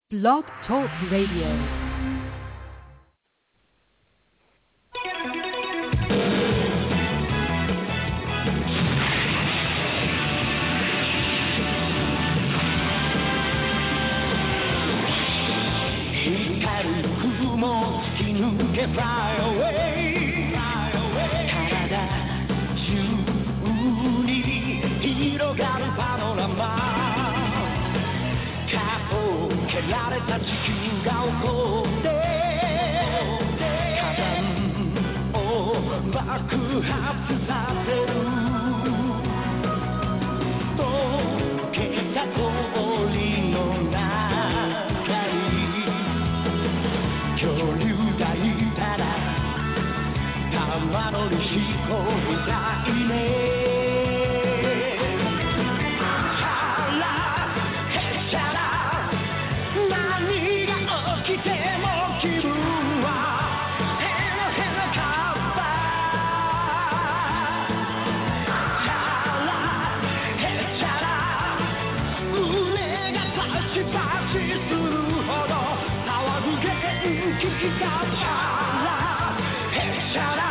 Blog Talk Radio. Fly away,体中に広がるパノラマ、かを蹴られた地球が起こって火山を爆発させる、溶けた氷の中に恐竜がいたら玉乗りしこみたいね。チャラヘチャラ、何が起きても気分はヘロヘロカッパ。チャラヘチャラ、胸がパチパチするほど騒ぐ元気がチャラヘチャラ、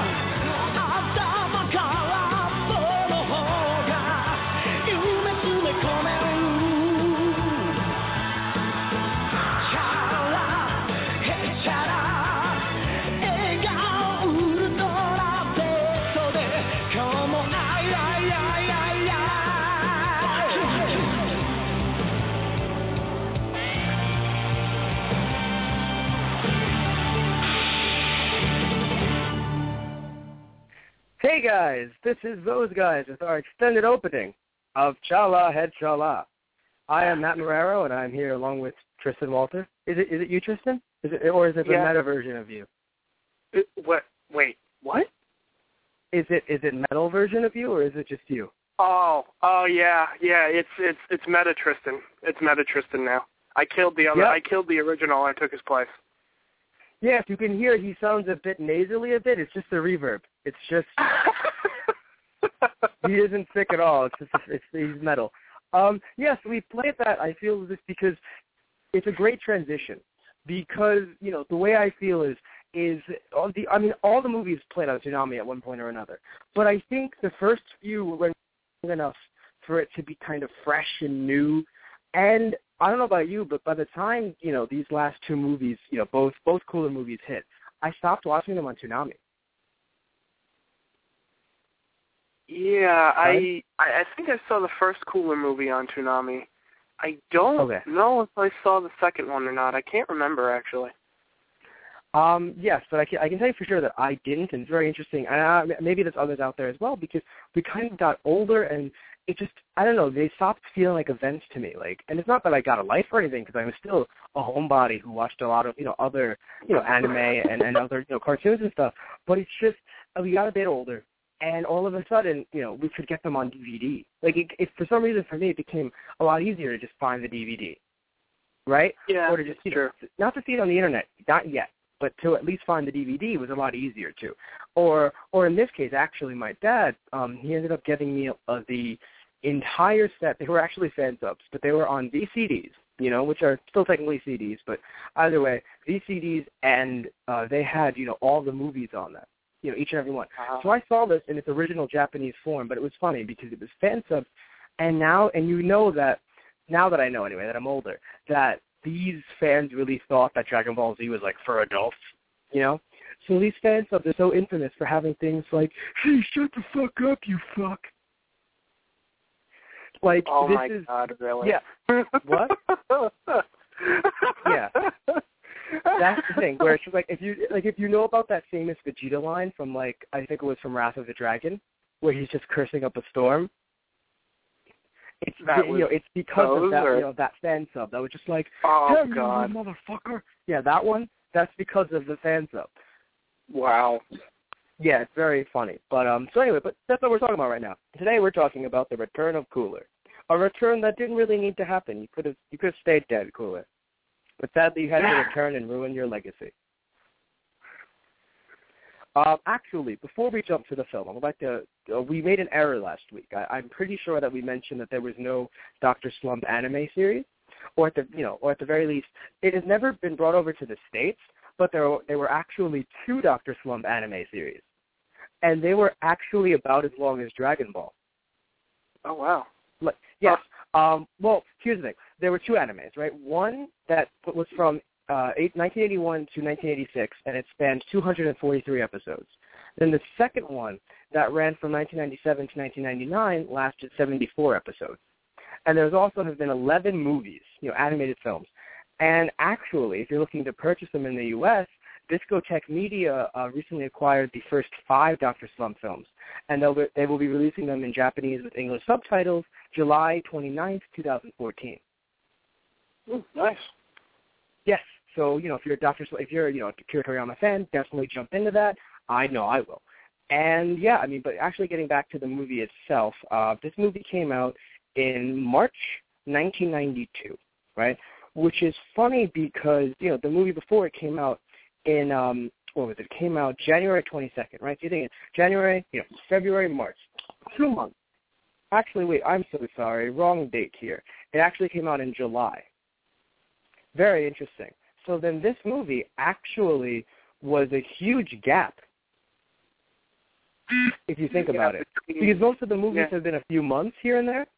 Hey guys, this is Those Guys with our extended opening of Chala Head Chala. I am Matt Marrero, and I'm here along with Tristan Walter. Is it you, Tristan? Or is it the meta version of you? What? Wait, what? Is it metal version of you, or is it just you? Oh yeah. It's Meta Tristan. It's Meta Tristan now. I killed the other. Yep. I killed the original. I took his place. Yeah, if you can hear, he sounds a bit nasally. It's just the reverb. It's just he isn't sick at all. He's metal. Yes, we played that. I feel this because it's a great transition. Because the way I feel is all the movies played on Toonami at one point or another. But I think the first few were enough for it to be kind of fresh and new. And I don't know about you, but by the time these last two movies, both Cooler movies hit, I stopped watching them on Toonami. Yeah, I think I saw the first Cooler movie on Toonami. I don't know if I saw the second one or not. I can't remember, actually. Yes, but I can tell you for sure that I didn't, and it's very interesting. And maybe there's others out there as well, because we kind of got older, and it just, I don't know, they stopped feeling like events to me. And it's not that I got a life or anything, because I was still a homebody who watched a lot of, other, anime and other, cartoons and stuff. But it's just, we got a bit older. And all of a sudden, we could get them on DVD. If for some reason for me, it became a lot easier to just find the DVD, right? Yeah, or to just, not to see it on the internet, not yet, but to at least find the DVD was a lot easier too. Or in this case, actually, my dad, he ended up getting me the entire set. They were actually fan subs, but they were on VCDs, which are still technically CDs, but either way, VCDs, and they had, all the movies on them. Each and every one. So I saw this in its original Japanese form, but it was funny because it was fan subs, and now that I know anyway, that I'm older, that these fans really thought that Dragon Ball Z was for adults, So these fan subs are so infamous for having things like, hey, shut the fuck up, you fuck. Oh this my is, God, really? Yeah. What? Yeah. That's the thing, where it's just if you know about that famous Vegeta line from I think it was from Wrath of the Dragon, where he's just cursing up a storm. It's it's because of that that fan sub that was just oh hey, God, motherfucker. Yeah, that one. That's because of the fan sub. Wow. Yeah, it's very funny. But so anyway, but that's what we're talking about right now. Today we're talking about the return of Cooler, a return that didn't really need to happen. You could have stayed dead, Cooler. But sadly, you had to return and ruin your legacy. Actually, before we jump to the film, I would like to. We made an error last week. I'm pretty sure that we mentioned that there was no Dr. Slump anime series. or at the very least, it has never been brought over to the States. But there were actually 2 Dr. Slump anime series, and they were actually about as long as Dragon Ball. Oh wow! Yes. Well, here's the thing: there were 2 animes, right? One that was from 1981 to 1986, and it spanned 243 episodes. Then the second one that ran from 1997 to 1999 lasted 74 episodes. And there's also have been 11 movies, animated films. And actually, if you're looking to purchase them in the U.S., Discotek Media recently acquired the first 5 Dr. Slump films, and they will be releasing them in Japanese with English subtitles July 29th, 2014. Ooh, nice. Yes. So, if you're if you're a Akira Toriyama fan, definitely jump into that. I know I will. And yeah, but actually getting back to the movie itself, this movie came out in March 1992, right? Which is funny because, the movie before it came out in, It came out January 22nd, right? So you're thinking January, February, March, 2 months. Actually, wait, I'm so sorry, wrong date here. It actually came out in July. Very interesting. So then this movie actually was a huge gap, if you think about it. Because most of the movies have been a few months here and there.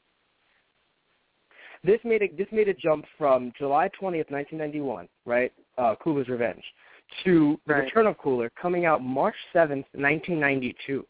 This made a jump from July 20th, 1991, right, Cooler's Revenge, to The Return of Cooler coming out March 7th, 1992.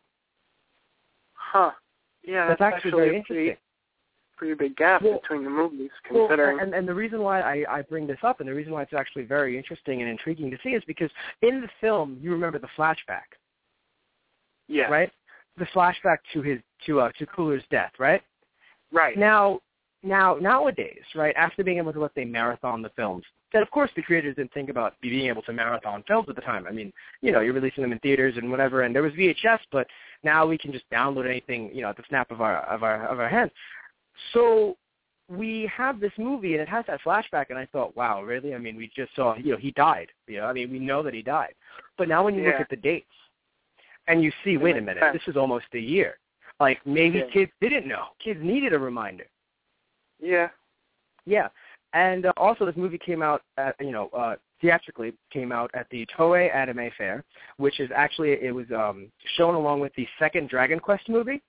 Huh. Yeah, that's actually very interesting. Pretty big gap between the movies, considering. Well, and the reason why I bring this up, and the reason why it's actually very interesting and intriguing to see, is because in the film you remember the flashback. Yeah. Right. The flashback to Cooler's death, right? Right. Nowadays, right, after being able to, let's say, marathon the films, then of course the creators didn't think about being able to marathon films at the time. You're releasing them in theaters and whatever, and there was VHS, but now we can just download anything, at the snap of our hands. So we have this movie, and it has that flashback, and I thought, wow, really? We just saw, he died. We know that he died. But now when you look at the dates, and you see, wait a minute, this is almost a year. Like, maybe kids didn't know. Kids needed a reminder. Yeah. Yeah. And also this movie came out, theatrically came out at the Toei Anime Fair, which is actually, it was shown along with the second Dragon Quest movie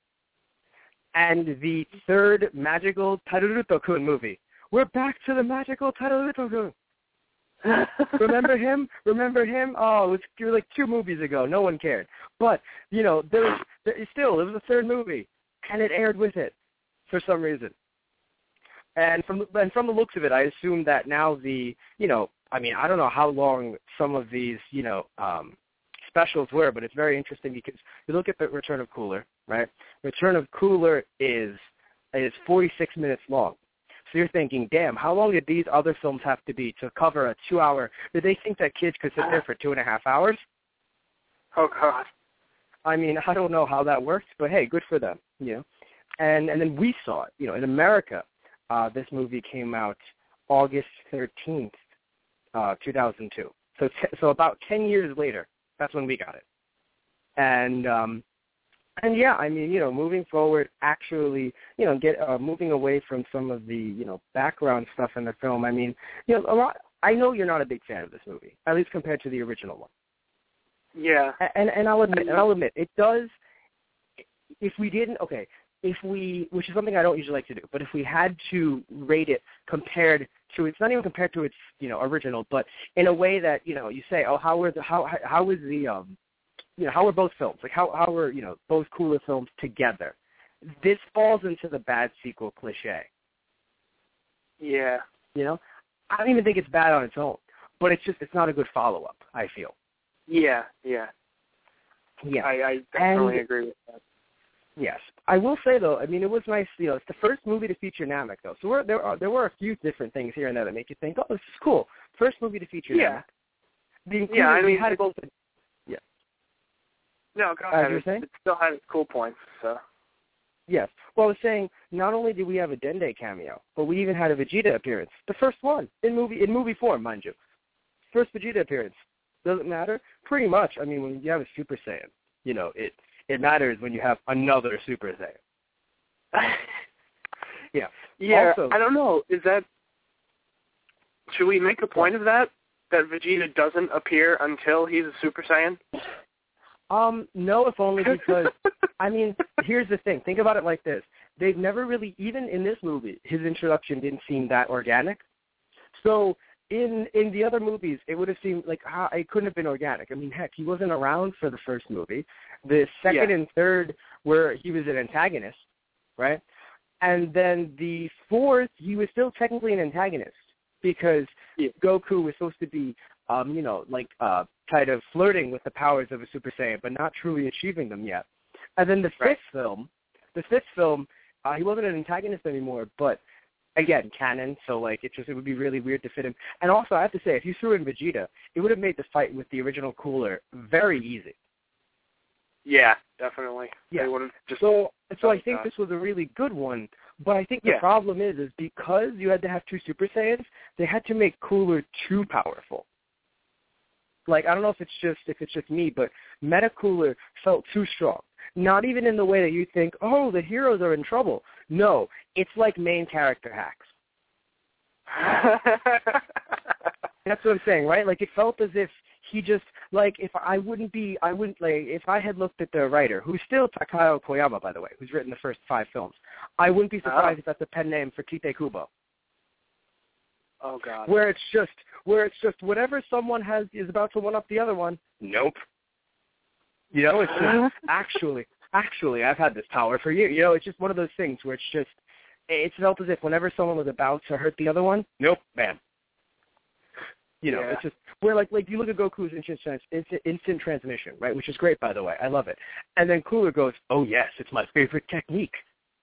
and the third magical Taruruto-kun movie. We're back to the magical Taruruto-kun. Remember him? Oh, it was like 2 movies ago. No one cared. But, it was a third movie, and it aired with it for some reason. And from the looks of it, I assume that now I don't know how long some of these, specials were, but it's very interesting because you look at the Return of Cooler, right? Return of Cooler is 46 minutes long. So you're thinking, damn, how long did these other films have to be to cover a 2-hour? Did they think that kids could sit there for 2.5 hours? Oh, God. I don't know how that works, but hey, good for them, And then we saw it, in America. This movie came out August 13th, 2002. So about 10 years later, that's when we got it. And yeah, moving forward, actually, moving away from some of the, background stuff in the film. A lot. I know you're not a big fan of this movie, at least compared to the original one. Yeah. And I'll admit, it does. Which is something I don't usually like to do, but if we had to rate it compared to, it's not even compared to its, original, but in a way that, you say, oh, how are both films? Like, how are, both Cooler films together? This falls into the bad sequel cliche. Yeah. I don't even think it's bad on its own, but it's not a good follow-up, I feel. Yeah. Yeah. I definitely agree with that. Yes. I will say, though, it was nice, it's the first movie to feature Namek, though. So there were a few different things here and there that make you think, oh, this is cool. First movie to feature Namek. We had both. Yeah. No, go ahead. It still had its cool points, so. Yes. Well, I was saying, not only did we have a Dende cameo, but we even had a Vegeta appearance. The first one, in movie form, mind you. First Vegeta appearance. Does it matter? Pretty much. When you have a Super Saiyan, it matters when you have another Super Saiyan. Yeah. Yeah. Also, I don't know. Is that Should we make a point of that Vegeta doesn't appear until he's a Super Saiyan? No, if only because, I mean, here's the thing. Think about it like this. They've never really, even in this movie, his introduction didn't seem that organic. So in the other movies, it would have seemed like it couldn't have been organic. I mean, heck, he wasn't around for the first movie. The second and third, where he was an antagonist, right? And then the fourth, he was still technically an antagonist because Goku was supposed to be, kind of flirting with the powers of a Super Saiyan, but not truly achieving them yet. And then the fifth film, he wasn't an antagonist anymore, but again, canon, so it would be really weird to fit him. And also, I have to say, if you threw in Vegeta, it would have made the fight with the original Cooler very easy. Yeah, definitely. Yeah. They would have just so I think this was a really good one, but I think the problem is because you had to have two Super Saiyans, they had to make Cooler too powerful. I don't know if it's just me, but Metacooler felt too strong. Not even in the way that you think, oh, the heroes are in trouble. No, it's like main character hacks. That's what I'm saying, right? It felt as if he just, if I had looked at the writer, who's still Takao Koyama, by the way, who's written the first 5 films, I wouldn't be surprised if that's a pen name for Tite Kubo. Oh, God. Where it's just whatever someone has is about to one-up the other one. Nope. It's just, actually, I've had this power for years. It's just one of those things where it's felt as if whenever someone was about to hurt the other one, nope, bam. It's just, where you look at Goku's instant transmission, right, which is great, by the way. I love it. And then Cooler goes, oh, yes, it's my favorite technique.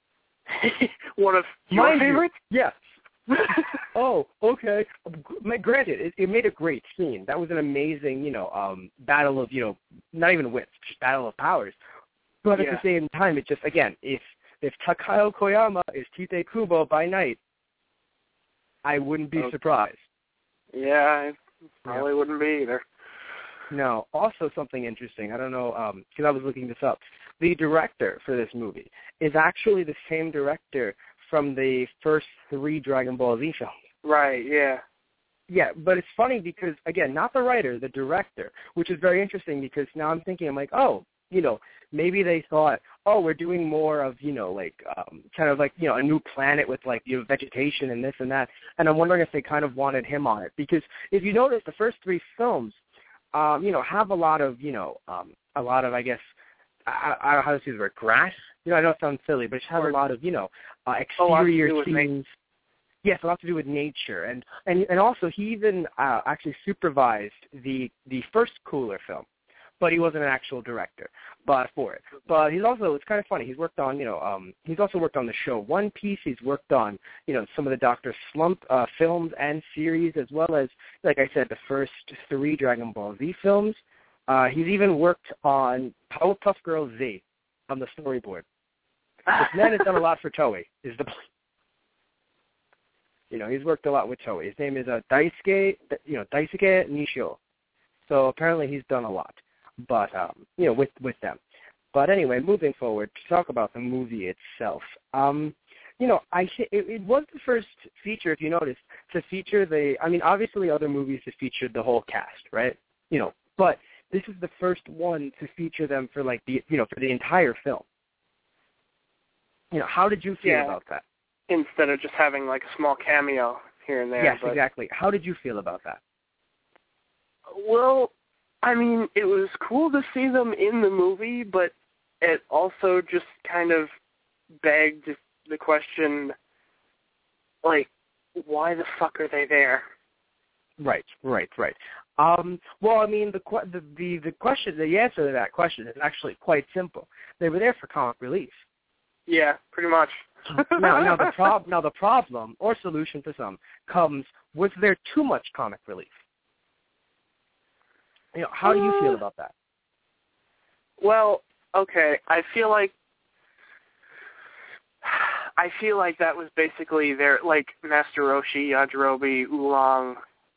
One of your favorites? Yes. Oh, okay. Granted, it made a great scene. That was an amazing, battle of, not even wits, just battle of powers. But at the same time, it just, again, if Takao Koyama is Tite Kubo by night, I wouldn't be surprised. Yeah, I probably wouldn't be either. No. Also something interesting, I don't know, because I was looking this up. The director for this movie is actually the same director from the first 3 Dragon Ball Z films. Right, yeah. Yeah, but it's funny because, again, not the writer, the director, which is very interesting because now I'm thinking, I'm like, oh, maybe they thought, oh, we're doing more of, a new planet with, vegetation and this and that. And I'm wondering if they kind of wanted him on it. Because if you notice, the first 3 films, have a lot of, I guess, I don't know how to say the word, grass. I know it sounds silly, but it has a lot of, exterior scenes. Yes, a lot to do with nature. And also, he even actually supervised the first Cooler film, but he wasn't an actual director for it. But he's also, it's kind of funny, he's worked on, he's also worked on the show One Piece. He's worked on, some of the Dr. Slump films and series, as well as, like I said, the first 3 Dragon Ball Z films. He's even worked on Powerpuff Girls Z on the storyboard. This man has done a lot for Toei, is the point. He's worked a lot with Toei. His name is Daisuke Nishio. So apparently he's done a lot, but, with them. But anyway, moving forward, to talk about the movie itself. It was the first feature, if you noticed, to feature obviously other movies have featured the whole cast, right? But this is the first one to feature them for for the entire film. How did you feel about that? Instead of just having a small cameo here and there. Yes, exactly. How did you feel about that? Well, it was cool to see them in the movie, but it also just kind of begged the question, why the fuck are they there? Right. Well, the question, the answer to that question is actually quite simple. They were there for comic relief. Yeah, pretty much. now the problem, or solution to some, comes, was there too much comic relief? How do you feel about that? Well, okay, I feel like that was basically their, Master Roshi, Yajirobe, Oolong.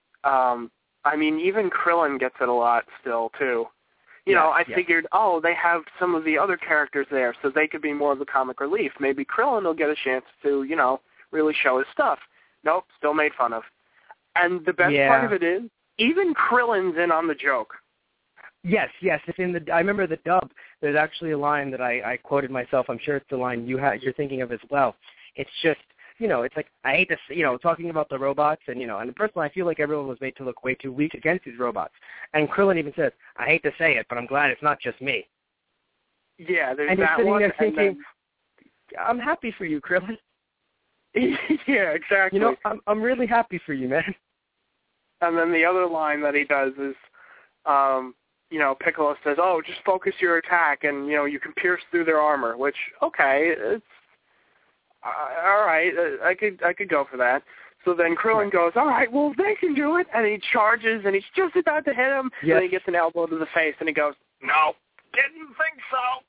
Even Krillin gets it a lot still, too. I figured, they have some of the other characters there, so they could be more of the comic relief. Maybe Krillin will get a chance to, really show his stuff. Nope, still made fun of. And the best part of it is, even Krillin's in on the joke. Yes, it's in the. I remember the dub. There's actually a line that I quoted myself. I'm sure it's the line you're thinking of as well. It's just, it's like, I hate to, talking about the robots and, and personally I feel like everyone was made to look way too weak against these robots. And Krillin even says, I hate to say it, but I'm glad it's not just me. Yeah, there's and that sitting one. There thinking, I'm happy for you, Krillin. Yeah, exactly. I'm really happy for you, man. And then the other line that he does is, Piccolo says, "Oh, just focus your attack, and you can pierce through their armor." Which, okay, it's all right. I could go for that. So then Krillin goes, "All right, well they can do it," and he charges, and he's just about to hit him, and then he gets an elbow to the face, and he goes, "No, didn't think so."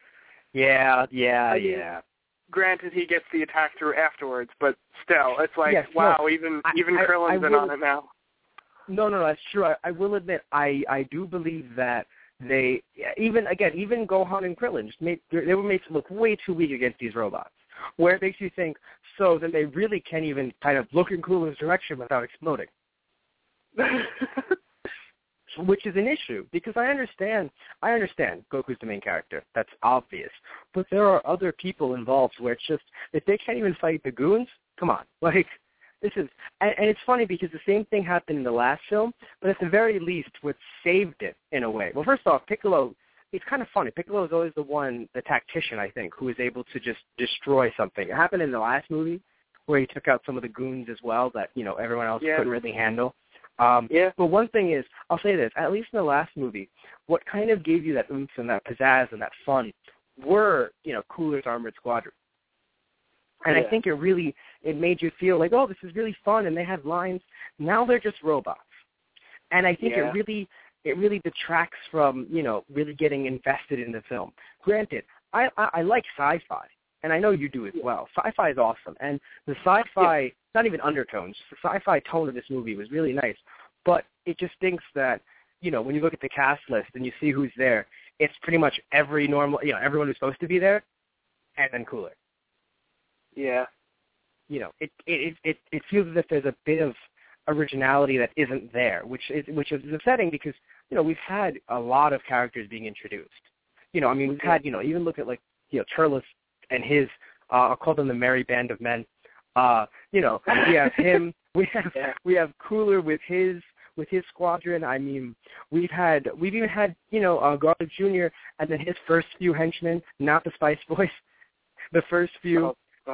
Yeah. Granted, he gets the attack through afterwards, but still, it's like, wow, even Krillin's in on it now. No, that's true. I will admit, I do believe that they, even Gohan and Krillin, they were made to look way too weak against these robots, where it makes you think, so then they really can't even kind of look in Krillin's direction without exploding. Which is an issue, because I understand Goku's the main character. That's obvious. But there are other people involved where it's just, if they can't even fight the goons, come on. Like, this is, and it's funny because the same thing happened in the last film, but at the very least, what saved it in a way. Well, first off, Piccolo, it's kind of funny. Piccolo is always the tactician, I think, who is able to just destroy something. It happened in the last movie where he took out some of the goons as well that, everyone else couldn't really handle. But one thing is, I'll say this, at least in the last movie, what kind of gave you that oomph and that pizzazz and that fun were, Cooler's Armored Squadron. And I think it made you feel like, oh, this is really fun, and they have lines. Now they're just robots. And I think it really detracts from, really getting invested in the film. Granted, I like sci-fi, and I know you do as well. Sci-fi is awesome. And the sci-fi, not even undertones, the sci-fi tone of this movie was really nice. But it just thinks that, when you look at the cast list and you see who's there, it's pretty much everyone who's supposed to be there, and then Cooler. Yeah. It feels as if there's a bit of originality that isn't there, which is upsetting because, we've had a lot of characters being introduced. We've had, even look at Turles and his, I'll call them the Merry Band of Men. We have him, we have Cooler with his squadron. I mean, we've even had, Garlic Jr. and then his first few henchmen, not the Spice Boys, the first few.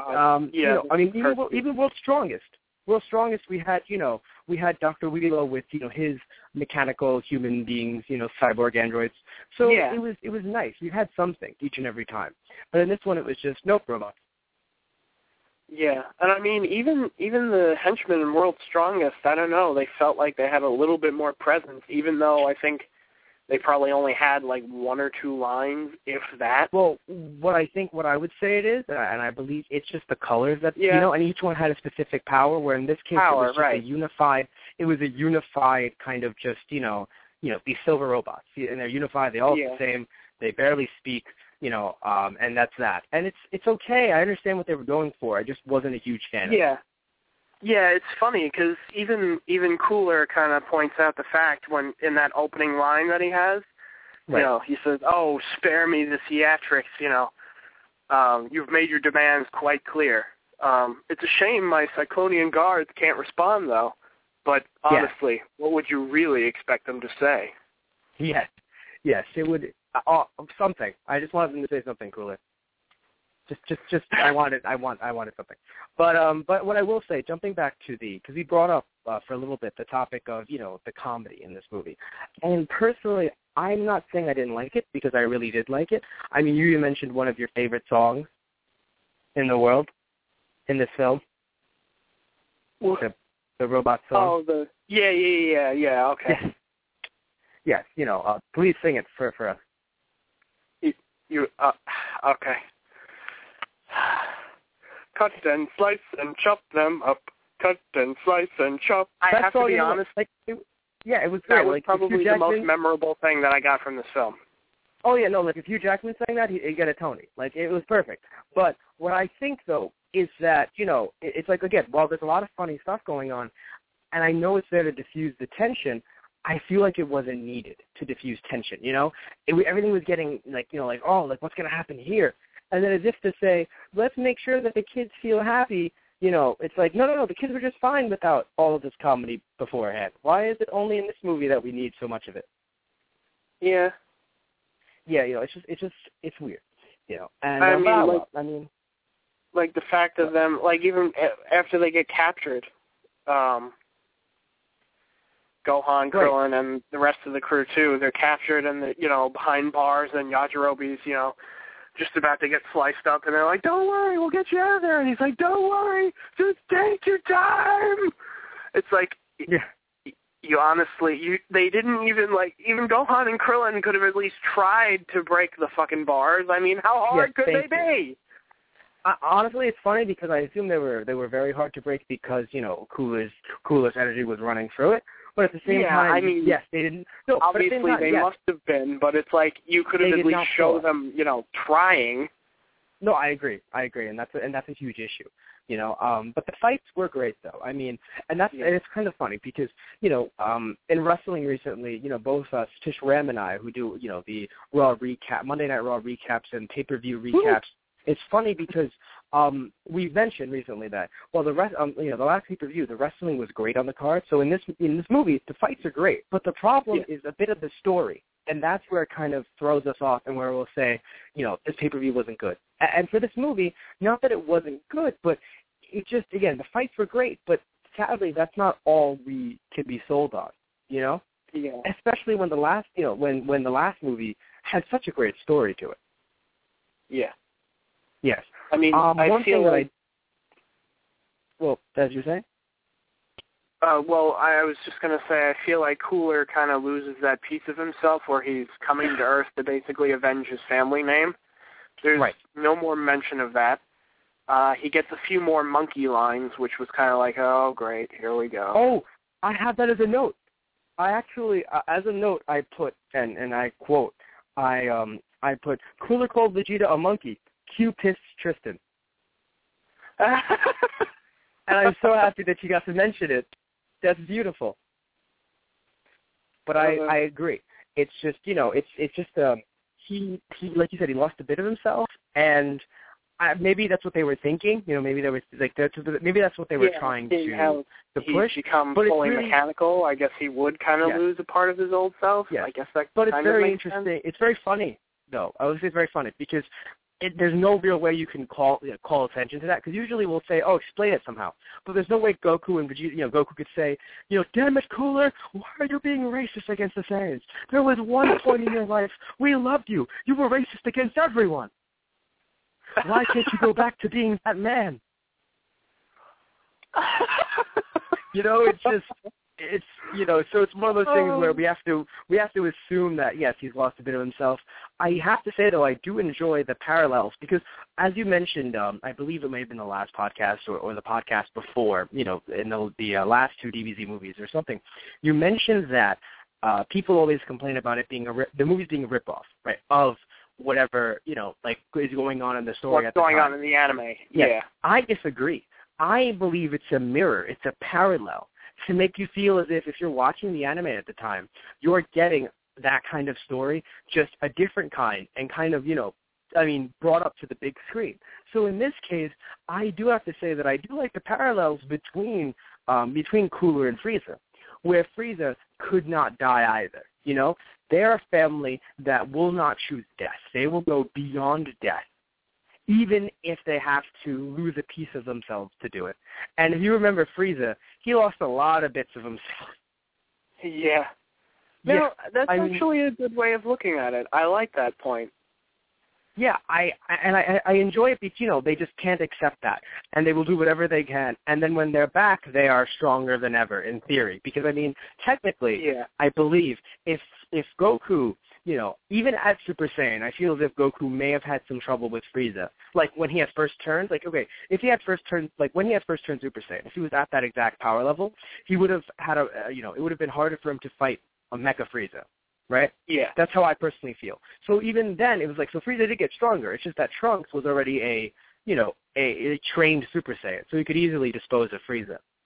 Even World's Strongest, we had Dr. Wheelo with, his mechanical human beings, cyborg androids. So it was nice. We had something each and every time. But in this one, it was just, nope, robots. Yeah, and I mean, even the henchmen in World's Strongest, I don't know, they felt like they had a little bit more presence, even though I think they probably only had like one or two lines, if that. Well, what I would say it is, and I believe it's just the colors that, and each one had a specific power, where in this case it was just a unified kind of just, these silver robots. And they're unified, they all look the same, they barely speak, and that's that. And it's okay, I understand what they were going for, I just wasn't a huge fan of it. Yeah, it's funny because even Cooler kind of points out the fact when in that opening line that he has, he says, "Oh, spare me the theatrics. You've made your demands quite clear. It's a shame my Cyclonian guards can't respond though. But honestly, what would you really expect them to say?" Yes, it would something. I just wanted them to say something, Cooler. Just I wanted something, but what I will say, jumping back to because we brought up for a little bit the topic of the comedy in this movie, and personally, I'm not saying I didn't like it because I really did like it. I mean, you mentioned one of your favorite songs in the world in this film, the robot song. Oh, yeah. Okay. Yes, please sing it for us. You okay. Cut and slice and chop them up. Cut and slice and chop. I have to be honest. It was great. That was probably the most memorable thing that I got from this film. Oh yeah, no. If Hugh Jackman sang that, he'd get a Tony. It was perfect. But what I think though is that it's again, while there's a lot of funny stuff going on, and I know it's there to diffuse the tension, I feel like it wasn't needed to diffuse tension, you know? Everything was getting, like, you know, like, oh, like, what's going to happen here? And then as if to say, let's make sure that the kids feel happy, you know, it's like, no, the kids were just fine without all of this comedy beforehand. Why is it only in this movie that we need so much of it? Yeah. Yeah, you know, it's weird, you know. And I mean, like the fact of them, like even after they get captured, Gohan, Krillin, and the rest of the crew too, they're captured and you know, behind bars, and Yajirobe's, you know, just about to get sliced up, and they're like, "Don't worry, we'll get you out of there." And he's like, "Don't worry, just take your time." It's like, yeah. You honestly, they didn't even Gohan and Krillin could have at least tried to break the fucking bars. I mean, how hard could they be? Honestly, it's funny because I assume they were very hard to break because, you know, Cooler's energy was running through it. But at the same time, I mean, yes, they didn't. No, obviously, but at the same time, they yes. must have been, but it's like you could have at least show them, you know, trying. No, I agree, and that's a huge issue, you know. But the fights were great, though. I mean, and it's kind of funny because, you know, in wrestling recently, you know, both Tish Ram and I, who do, you know, the Raw recap, Monday Night Raw recaps and pay-per-view recaps. It's funny because we mentioned recently that the last pay-per-view, the wrestling was great on the card. So in this movie, the fights are great, but the problem is a bit of the story. And that's where it kind of throws us off and where we'll say, you know, this pay-per-view wasn't good. And for this movie, not that it wasn't good, but it just, again, the fights were great, but sadly that's not all we can be sold on, you know? Yeah. Especially when the last, you know, when the last movie had such a great story to it. Yeah. Yes. I mean, one thing that well, as you say? Well, I was just going to say, I feel like Cooler kind of loses that piece of himself where he's coming to Earth to basically avenge his family name. There's no more mention of that. He gets a few more monkey lines, which was kind of like, oh, great, here we go. Oh, I have that as a note. I actually, as a note, I put, and I quote, I put, Cooler called Vegeta a monkey. Q pissed Tristan. And I'm so happy that you got to mention it. That's beautiful. But I agree. It's just, you know, it's just he like you said, he lost a bit of himself, and maybe that's what they were thinking. You know, maybe they were like maybe that's what they were trying to push. He's become but fully really mechanical. I guess he would kind of lose a part of his old self. Yes. I guess that. But it's very interesting. Sense. It's very funny, though. I would say it's very funny because there's no real way you can call attention to that, because usually we'll say, oh, explain it somehow. But there's no way Goku and Vegeta, you know, Goku could say, you know, damn it, Cooler, why are you being racist against the Saiyans? There was one point in your life we loved you. You were racist against everyone. Why can't you go back to being that man? You know, it's you know, so it's one of those things where we have to assume that yes, he's lost a bit of himself. I have to say though, I do enjoy the parallels because, as you mentioned, I believe it may have been the last podcast or the podcast before, you know, in the last two DBZ movies or something. You mentioned that people always complain about it being the movies being a ripoff, right, of whatever, you know, like is going on in the story. What's going on in the anime? Yeah, I disagree. I believe it's a mirror. It's a parallel to make you feel as if you're watching the anime at the time, you're getting that kind of story, just a different kind, and kind of, you know, I mean, brought up to the big screen. So in this case, I do have to say that I do like the parallels between Cooler and Frieza, where Frieza could not die either. You know, they're a family that will not choose death. They will go beyond death, even if they have to lose a piece of themselves to do it. And if you remember Frieza, he lost a lot of bits of himself. Yeah. No, that's actually a good way of looking at it. I like that point. Yeah, I enjoy it because, you know, they just can't accept that, and they will do whatever they can. And then when they're back, they are stronger than ever, in theory. Because, I mean, technically, I believe if Goku, you know, even at Super Saiyan, I feel as if Goku may have had some trouble with Frieza. Like, when he had first turns, like, okay, if he had first turns, like, when he had first turn Super Saiyan, if he was at that exact power level, he would have had you know, it would have been harder for him to fight a Mecha Frieza, right? Yeah. That's how I personally feel. So even then, it was like, so Frieza did get stronger. It's just that Trunks was already a trained Super Saiyan, so he could easily dispose of Frieza.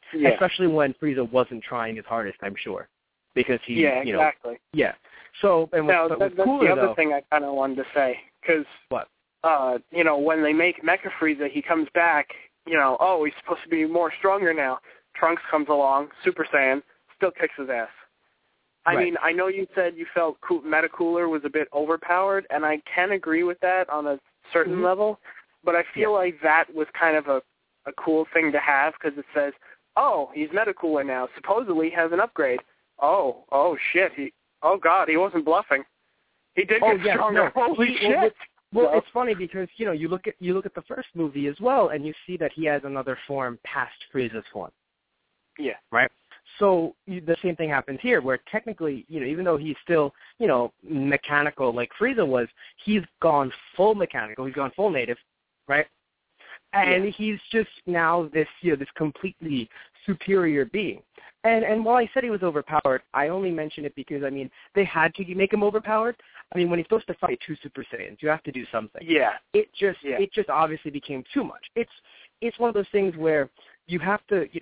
Yeah. Especially when Frieza wasn't trying his hardest, I'm sure, because he, Yeah, you know, exactly. yeah. So, and Now, what's that's cooler, the other though, thing I kind of wanted to say, because, what? you know, when they make Mecha Frieza, he comes back, you know, oh, he's supposed to be more stronger now. Trunks comes along, Super Saiyan, still kicks his ass. I Right. mean, I know you said you felt Metacooler was a bit overpowered, and I can agree with that on a certain level, but I feel like that was kind of a cool thing to have, because it says, oh, he's Metacooler now, supposedly he has an upgrade. Oh shit, oh God, he wasn't bluffing. He did get stronger. No. Holy shit. Well, it's funny because, you know, you look at the first movie as well, and you see that he has another form past Frieza's form. Yeah. Right? So the same thing happens here, where technically, you know, even though he's still, you know, mechanical like Frieza was, he's gone full mechanical. He's gone full native, right? And he's just now this, you know, this completely superior being. And while I said he was overpowered, I only mention it because, I mean, they had to make him overpowered. I mean, when he's supposed to fight two Super Saiyans, you have to do something. Yeah. It just obviously became too much. It's one of those things where you have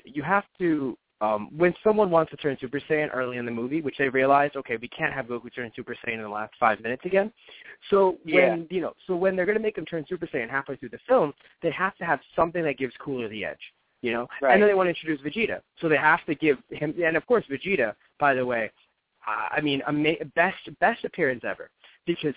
to when someone wants to turn Super Saiyan early in the movie, which they realize, okay, we can't have Goku turn Super Saiyan in the last 5 minutes again. So when when they're going to make him turn Super Saiyan halfway through the film, they have to have something that gives Cooler the edge, you know. Right. And then they want to introduce Vegeta, so they have to give him. And of course, Vegeta, by the way, I mean, best appearance ever, because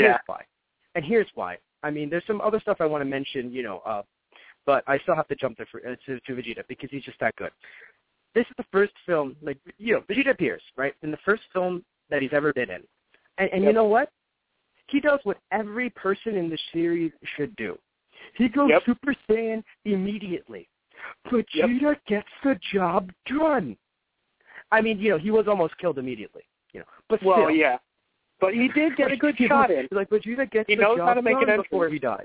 here's why. I mean, there's some other stuff I want to mention, you know, but I still have to jump to Vegeta because he's just that good. This is the first film, like, you know, Vegeta appears, right, in the first film that he's ever been in. And you know what? He does what every person in the series should do. He goes Super Saiyan immediately. Vegeta gets the job done. I mean, you know, he was almost killed immediately, you know. But still, but he did get a good shot in. Like, Vegeta gets he the knows job how to make done an before he dies.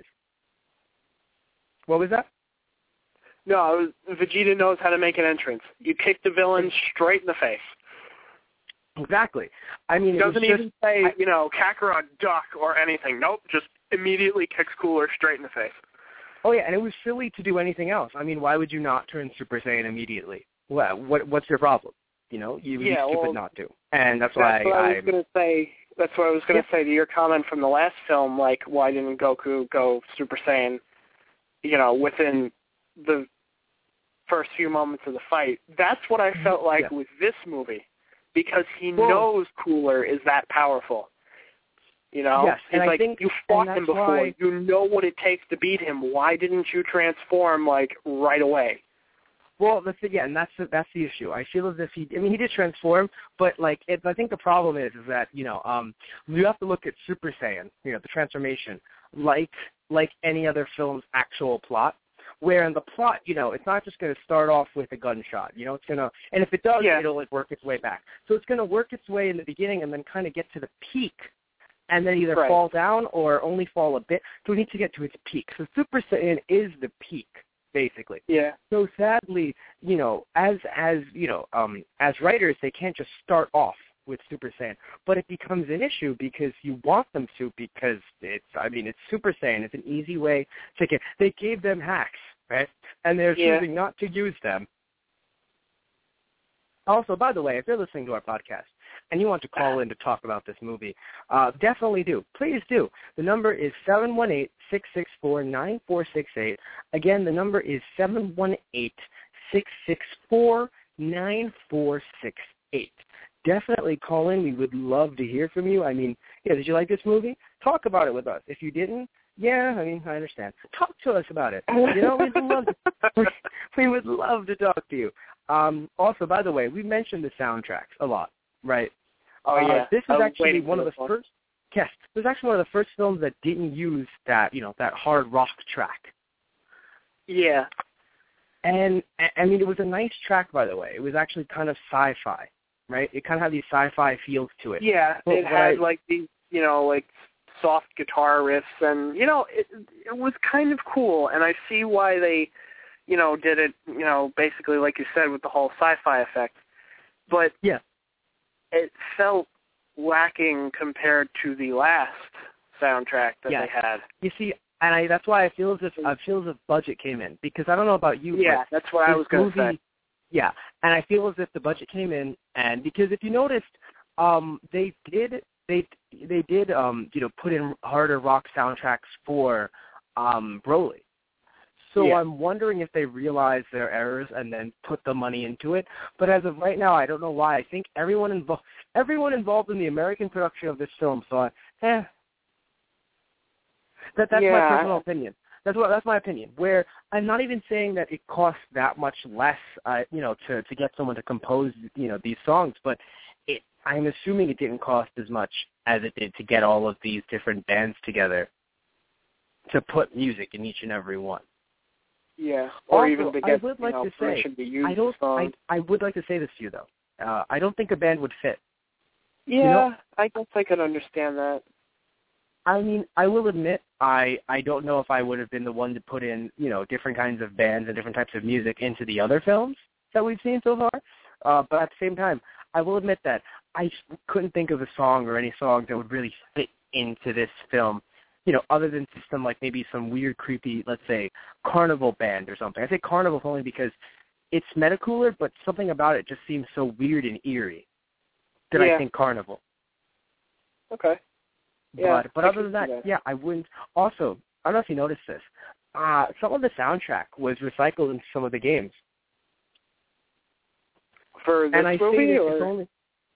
What was that? No, Vegeta knows how to make an entrance. You kick the villain straight in the face. Exactly. I mean, he doesn't even say, you know, Kakarot duck or anything. Nope, just immediately kicks Cooler straight in the face. Oh yeah, and it was silly to do anything else. I mean, why would you not turn Super Saiyan immediately? What's your problem? You know, you would be stupid not to. And that's why I was going to say. That's what I was going to say to your comment from the last film. Like, why didn't Goku go Super Saiyan? You know, within the first few moments of the fight. That's what I felt like with this movie, because he knows Cooler is that powerful. You know, yes, it's like, you fought him before. You know what it takes to beat him. Why didn't you transform like right away? Well, and that's the issue. I feel as if he did transform, but like I think the problem is that, you know, you have to look at Super Saiyan, you know, the transformation, like any other film's actual plot. Where in the plot, you know, it's not just going to start off with a gunshot. You know, it's going to, and if it does, it'll like, work its way back. So it's going to work its way in the beginning and then kind of get to the peak, and then either fall down or only fall a bit. So we need to get to its peak. So Super Saiyan is the peak, basically. Yeah. So sadly, you know, as you know, as writers, they can't just start off with Super Saiyan, but it becomes an issue because you want them to, because it's Super Saiyan. It's an easy way to get. They gave them hacks, right? And they're choosing not to use them. Also, by the way, if you're listening to our podcast and you want to call in to talk about this movie, definitely do. Please do. The number is 718-664-9468. Again, the number is 718-664-9468. Definitely call in. We would love to hear from you. I mean, did you like this movie? Talk about it with us. If you didn't, I understand. Talk to us about it. You know, we would love to talk to you. Also, by the way, we mentioned the soundtracks a lot, right? Oh, yeah. This is actually one of the first. Yes, this is actually one of the first films that didn't use that, you know, that hard rock track. Yeah. And I mean, it was a nice track, by the way. It was actually kind of sci-fi. Right? It kind of had these sci-fi feels to it. Yeah, it had like these, you know, like soft guitar riffs, and you know, it was kind of cool. And I see why they, you know, did it, you know, basically like you said with the whole sci-fi effect. But it felt lacking compared to the last soundtrack that they had. You see, and that's why I feel as if budget came in, because I don't know about you. Yeah, that's what I was going to say. Yeah, and I feel as if the budget came in, and because if you noticed, they did put in harder rock soundtracks for Broly. So Yeah. I'm wondering if they realized their errors and then put the money into it. But as of right now, I don't know why. I think everyone involved in the American production of this film thought, That's my personal opinion. That's my opinion. Where I'm not even saying that it costs that much less, to get someone to compose, these songs, but I'm assuming it didn't cost as much as it did to get all of these different bands together to put music in each and every one. Yeah, or also, even to get permission to use the song. I would like to say this to you, though. I don't think a band would fit. Yeah, I guess I could understand that. I mean, I will admit, I don't know if I would have been the one to put in, different kinds of bands and different types of music into the other films that we've seen so far. But at the same time, I will admit that I couldn't think of a song or any songs that would really fit into this film, other than maybe some weird, creepy, let's say, carnival band or something. I say carnival only because it's Metacooler, but something about it just seems so weird and eerie that I think carnival. Okay. Yeah, but other than that, I wouldn't. Also, I don't know if you noticed this. Some of the soundtrack was recycled into some of the games. For this movie, or?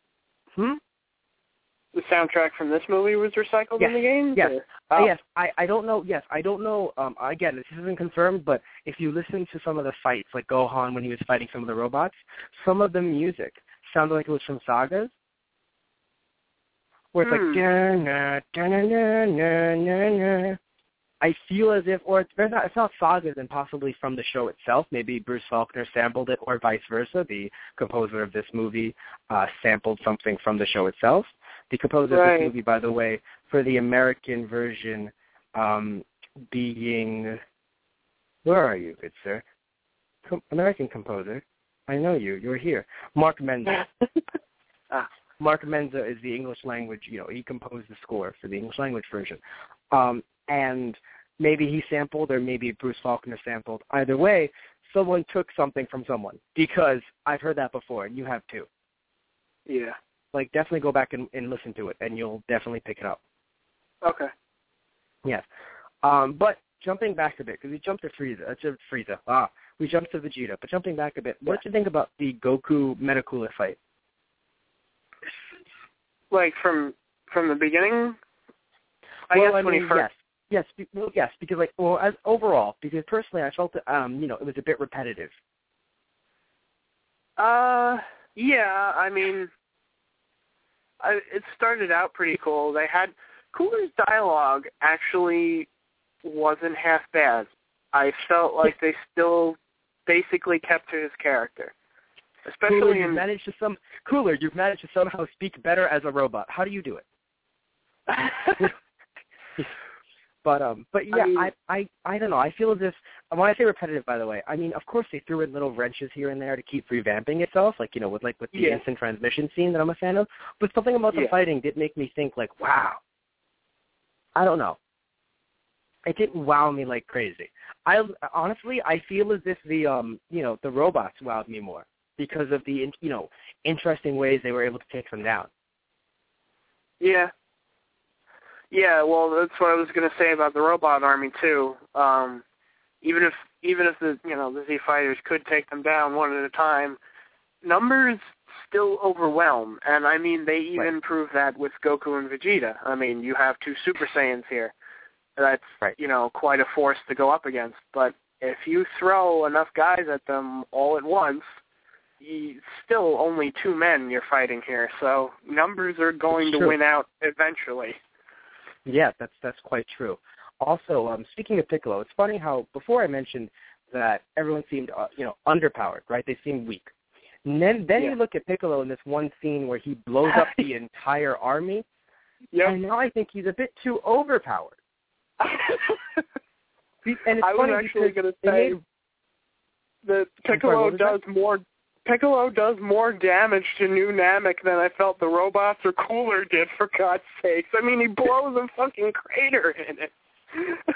The soundtrack from this movie was recycled in the game? Yes. Yes. I don't know. Yes, I don't know. Again, this isn't confirmed, but if you listen to some of the fights, like Gohan when he was fighting some of the robots, some of the music sounded like it was from Sagas. Where it's like, da-na, da-na, na-na-na. I feel as if, or it's not Sagas and possibly from the show itself. Maybe Bruce Faulkner sampled it, or vice versa. The composer of this movie sampled something from the show itself. The composer of this movie, by the way, for the American version being, where are you, good sir? American composer. I know you. You're here. Mark Menza. Mark Menza is the English language, he composed the score for the English language version. And maybe he sampled or maybe Bruce Faulkner sampled. Either way, someone took something from someone, because I've heard that before, and you have too. Yeah. Definitely go back and listen to it, and you'll definitely pick it up. Okay. Yes. But jumping back a bit, because we jumped to Frieza. We jumped to Vegeta, but jumping back a bit, what did you think about the Goku Metacooler fight? From the beginning? I guess when he first... Yes, because as overall, because personally I felt that, it was a bit repetitive. Yeah, I mean, it started out pretty cool. They had, Cooler's dialogue actually wasn't half bad. I felt like they still basically kept to his character. Especially Cooler, you've managed to somehow speak better as a robot. How do you do it? But yeah, I don't know. I feel as if, when I say repetitive, by the way, I mean, of course they threw in little wrenches here and there to keep revamping itself, with the instant transmission scene that I'm a fan of. But something about the fighting did make me think, wow. I don't know. It didn't wow me like crazy. Honestly, I feel as if the robots wowed me more because of the interesting ways they were able to take them down. Yeah. Yeah, well, that's what I was going to say about the robot army too. Even if the the Z fighters could take them down one at a time, numbers still overwhelm. And I mean, they even prove that with Goku and Vegeta. I mean, you have two Super Saiyans here. That's quite a force to go up against. But if you throw enough guys at them all at once, still only two men you're fighting here. So numbers are going to win out eventually. Yeah, that's quite true. Also, speaking of Piccolo, it's funny how before I mentioned that everyone seemed underpowered, right? They seemed weak. And then you look at Piccolo in this one scene where he blows up the entire army, and now I think he's a bit too overpowered. And it's I was actually going to say that Piccolo does more damage to New Namek than I felt the robots or Cooler did, for God's sakes. I mean, he blows a fucking crater in it.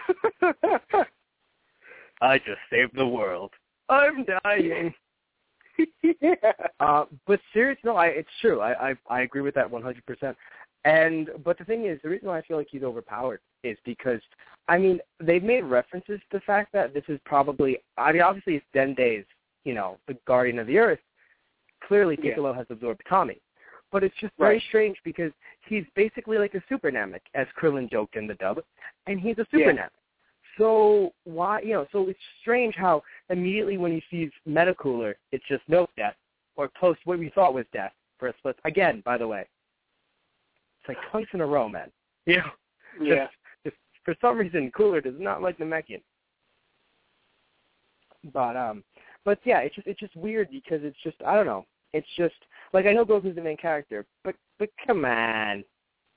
I just saved the world. I'm dying. Yeah. But seriously, no, it's true. I agree with that 100%. But the thing is, the reason why I feel like he's overpowered is because, I mean, they've made references to the fact that this is probably, I mean, obviously it's Dende's, the Guardian of the Earth. Clearly, Piccolo has absorbed Kami. But it's just very strange because he's basically like a super Namek, as Krillin joked in the dub, and he's a super Namek. So why, so it's strange how immediately when he sees Metacooler, it's just no death, or post what we thought was death for a split. Again, by the way, it's like twice in a row, man. Yeah. Just for some reason, Cooler does not like Namekian. But yeah, it's just weird because it's just, I don't know. It's just, like, I know Goku's the main character, but come on.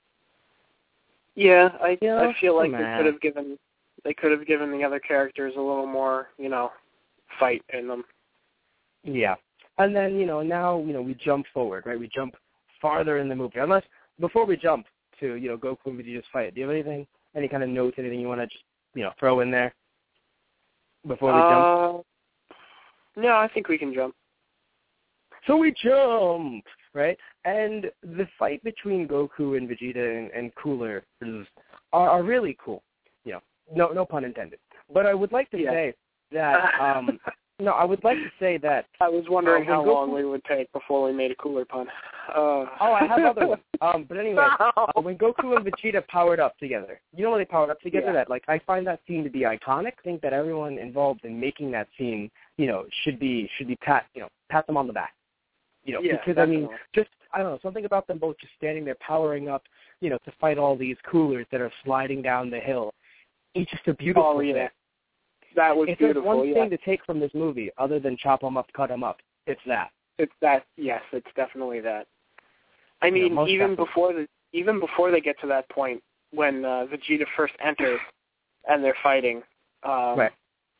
Yeah, I feel like they could have given the other characters a little more, fight in them. Yeah. And then, now, we jump forward, right? We jump farther in the movie. Unless, before we jump to, Goku and Vegeta's fight, do you have anything, any kind of notes, anything you want to just, throw in there before we jump? No, I think we can jump. So we jump, right? And the fight between Goku and Vegeta and Cooler are really cool. No pun intended. But I would like to say that, I would like to say that... I was wondering how long we would take before we made a Cooler pun. I have other ones. But anyway, when Goku and Vegeta powered up together, when they powered up together? That, I find that scene to be iconic. I think that everyone involved in making that scene, should be pat them on the back. Because, definitely. I mean, just, I don't know, something about them both just standing there powering up, to fight all these Coolers that are sliding down the hill. It's just a beautiful thing. That was if beautiful, there's one thing to take from this movie, other than chop them up, cut them up, it's that. It's that, yes, it's definitely that. I mean, even before they get to that point, when Vegeta first enters and they're fighting, right.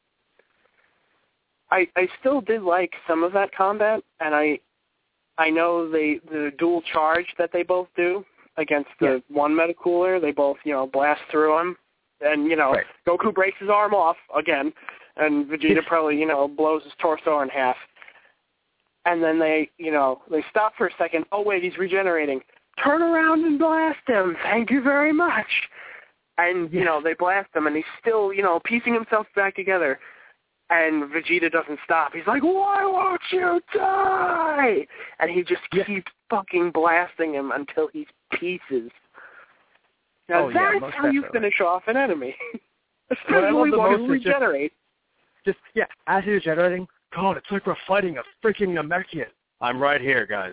I still did like some of that combat, and I know the dual charge that they both do against the one Metacooler, they both, blast through him. And, Goku breaks his arm off again, and Vegeta probably, blows his torso in half. And then they stop for a second. Oh, wait, he's regenerating. Turn around and blast him. Thank you very much. And, they blast him, and he's still, piecing himself back together. And Vegeta doesn't stop. He's like, why won't you die? And he just keeps fucking blasting him until he's pieces. Now that's how you finish off an enemy. Especially one who regenerates. As he's regenerating, God, it's like we're fighting a freaking Namekian. I'm right here, guys.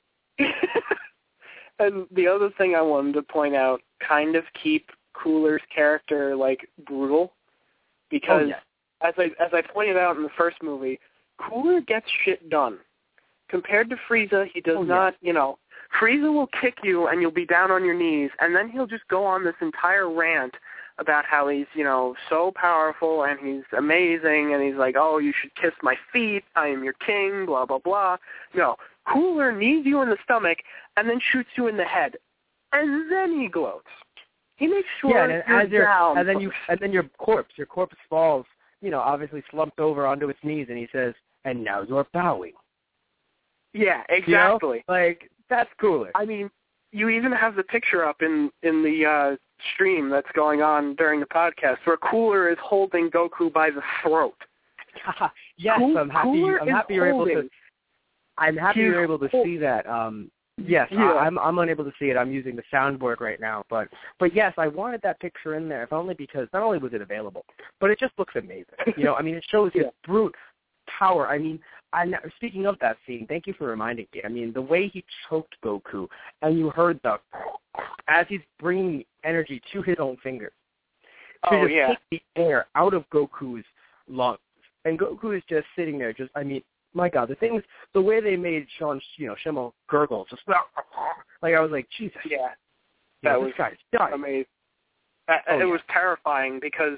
And the other thing I wanted to point out, kind of keep Cooler's character, brutal. Because, as I pointed out in the first movie, Cooler gets shit done. Compared to Frieza, he does not, Frieza will kick you and you'll be down on your knees, and then he'll just go on this entire rant about how he's, so powerful and he's amazing, and he's like, oh, you should kiss my feet, I am your king, blah, blah, blah. No, Cooler knees you in the stomach and then shoots you in the head, and then he gloats. He makes sure you're down. And then your corpse falls, obviously slumped over onto its knees, and he says, and now you're bowing. Yeah, exactly. That's Cooler. I mean, you even have the picture up in the stream that's going on during the podcast where Cooler is holding Goku by the throat. Yes, I'm happy you're able to. I'm happy you're able to see that. Yes, I'm unable to see it. I'm using the soundboard right now, but yes, I wanted that picture in there, if only because not only was it available, but it just looks amazing. I mean, it shows his brute power. I mean, speaking of that scene, thank you for reminding me. I mean, the way he choked Goku, and you heard as he's bringing the energy to his own fingers, to take the air out of Goku's lungs, and Goku is just sitting there, my God, the way they made Shimo gurgle, just I was like, Jesus. Yeah, that was amazing. It was terrifying because,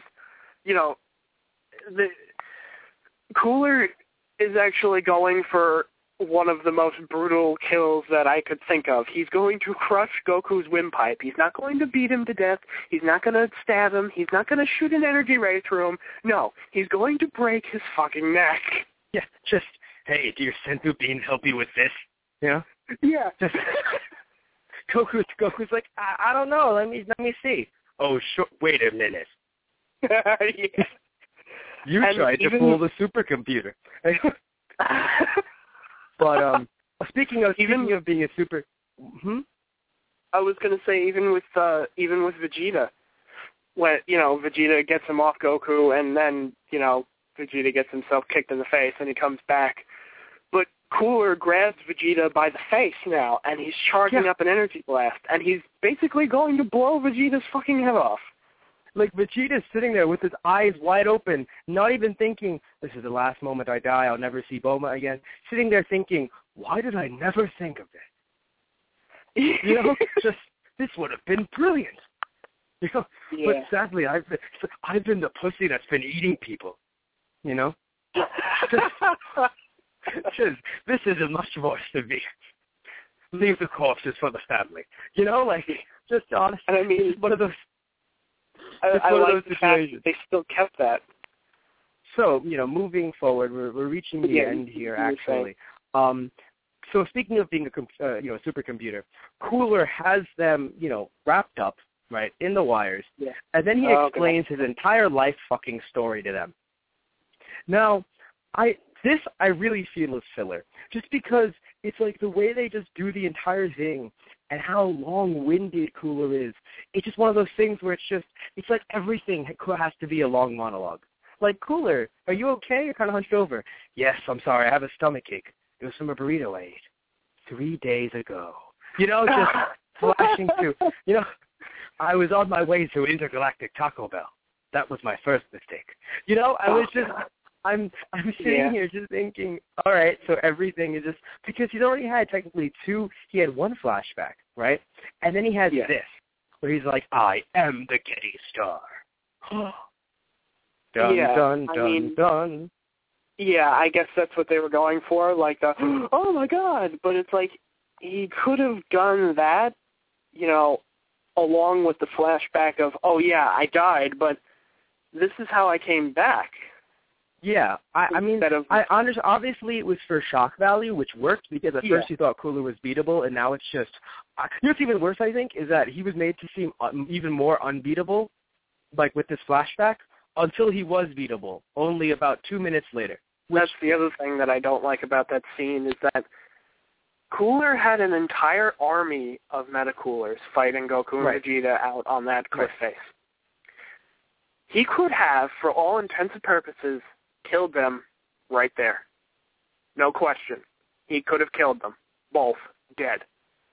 the Cooler is actually going for one of the most brutal kills that I could think of. He's going to crush Goku's windpipe. He's not going to beat him to death. He's not going to stab him. He's not going to shoot an energy ray through him. No, he's going to break his fucking neck. Yeah, just hey, do your senzu beans help you with this? You know? Yeah. Just Goku's like, I don't know. Let me see. Oh, sure. Wait a minute. Yeah. You And tried to fool the supercomputer. But speaking of being a super, I was gonna say even with Vegeta, when Vegeta gets him off Goku, and then Vegeta gets himself kicked in the face, and he comes back. But Cooler grabs Vegeta by the face now, and he's charging up an energy blast, and he's basically going to blow Vegeta's fucking head off. Like, Vegeta's sitting there with his eyes wide open, not even thinking, this is the last moment I die, I'll never see Bulma again. Sitting there thinking, why did I never think of this? Just, this would have been brilliant. But sadly, I've been the pussy that's been eating people. This isn't much more severe. Leave the corpses for the family. Just honestly, and I mean, it's one of those. I like the fact that they still kept that. So, moving forward, we're reaching the end here, actually. So speaking of being a supercomputer, Cooler has them, wrapped up, right, in the wires, and then he explains his entire life fucking story to them. Now, I really feel is filler, just because it's like the way they just do the entire thing and how long-winded Cooler is. It's just one of those things where it's like everything has to be a long monologue. Like, Cooler, are you okay? You're kind of hunched over. Yes, I'm sorry, I have a stomachache. It was from a burrito I ate 3 days ago. Just flashing to, I was on my way to Intergalactic Taco Bell. That was my first mistake. I was just... I'm sitting here just thinking, all right, so everything is just, because he's already had technically he had one flashback, right? And then he has this, where he's like, I am the Getty Star. Dun, dun, dun. Yeah, I guess that's what they were going for, like the, oh my god, but it's like, he could have done that, along with the flashback of, oh yeah, I died, but this is how I came back. Yeah, I mean, I understand. Obviously, it was for shock value, which worked because at first you thought Cooler was beatable, and now it's just. What's even worse, I think, is that he was made to seem even more unbeatable, like with this flashback, until he was beatable. Only about 2 minutes later. That's the other thing that I don't like about that scene is that Cooler had an entire army of Metacoolers fighting Goku and Vegeta out on that cliff face. He could have, for all intents and purposes, killed them right there. No question. He could have killed them. Both. Dead.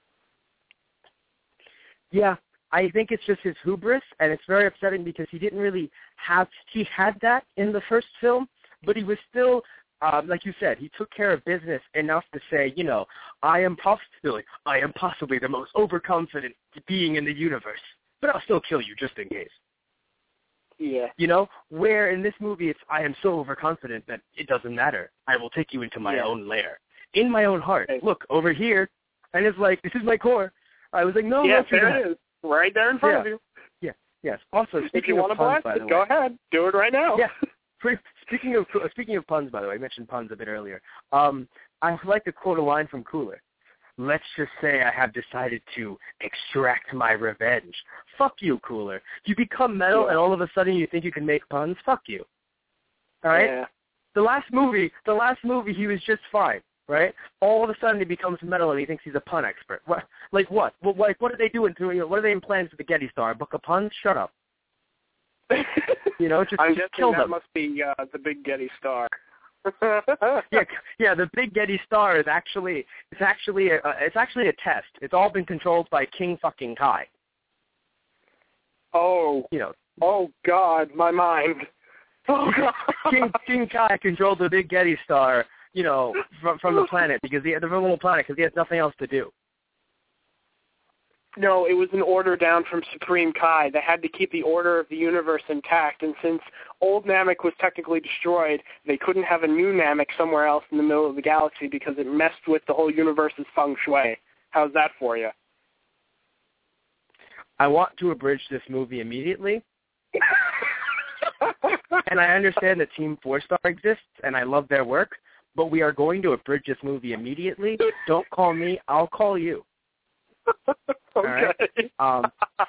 Yeah, I think it's just his hubris, and it's very upsetting because he didn't really he had that in the first film, but he was still, like you said, he took care of business enough to say, I am possibly the most overconfident being in the universe, but I'll still kill you just in case. Yeah. Where in this movie I am so overconfident that it doesn't matter. I will take you into my own lair. In my own heart. Hey. Look, over here. And it's like, this is my core. I was like, no, yeah, don't do there that. it is. Right there in front of you. Yeah, yes. Also, if speaking you of want to puns, blast by the it, way. go ahead. Do it right now. Yeah. Speaking of puns, by the way, I mentioned puns a bit earlier. I'd like to quote a line from Cooler. Let's just say I have decided to extract my revenge. Fuck you, Cooler. You become metal and all of a sudden you think you can make puns? Fuck you. All right? Yeah. The last movie he was just fine, right? All of a sudden he becomes metal and he thinks he's a pun expert. What? Like what? What are they doing to you? What are they implanting for the Getty Star? A book of puns? Shut up. Just I'm guessing kill that them. must be the big Getty Star. yeah, the big Getty Star is actually a test. It's all been controlled by King fucking Kai. Oh. Oh God, my mind. Oh God. King Kai controlled the big Getty Star, from the planet because the little planet because he has nothing else to do. No, it was an order down from Supreme Kai. They had to keep the order of the universe intact, and since old Namek was technically destroyed, they couldn't have a new Namek somewhere else in the middle of the galaxy because it messed with the whole universe's feng shui. How's that for you? I want to abridge this movie immediately. And I understand that Team 4 Star exists, and I love their work, but we are going to abridge this movie immediately. Don't call me. I'll call you. Okay. Right?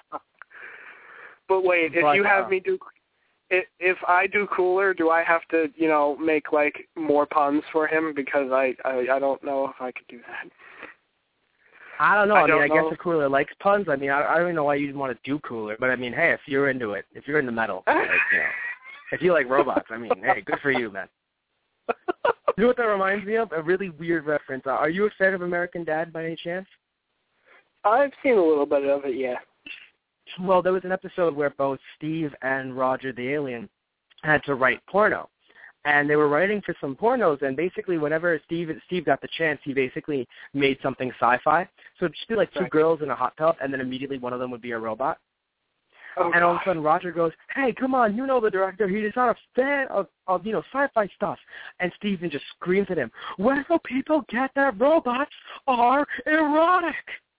But wait, if you have me do, if I do Cooler, do I have to, make like more puns for him? Because I don't know if I could do that. I don't know. I guess if Cooler likes puns, I don't even know why you'd want to do Cooler. But hey, if you're into it, if you're into metal, if you like robots, hey, good for you, man. You know what that reminds me of? A really weird reference. Are you a fan of American Dad by any chance? I've seen a little bit of it, yeah. Well, there was an episode where both Steve and Roger the alien had to write porno. And they were writing for some pornos, and basically whenever Steve got the chance, he basically made something sci-fi. So it'd just be like two girls in a hot tub, and then immediately one of them would be a robot. Oh, and all of a sudden Roger goes, "Hey, come on, you know the director. He is not a fan of sci-fi stuff." And Steven just screams at him, "Where do people get that robots are erotic?"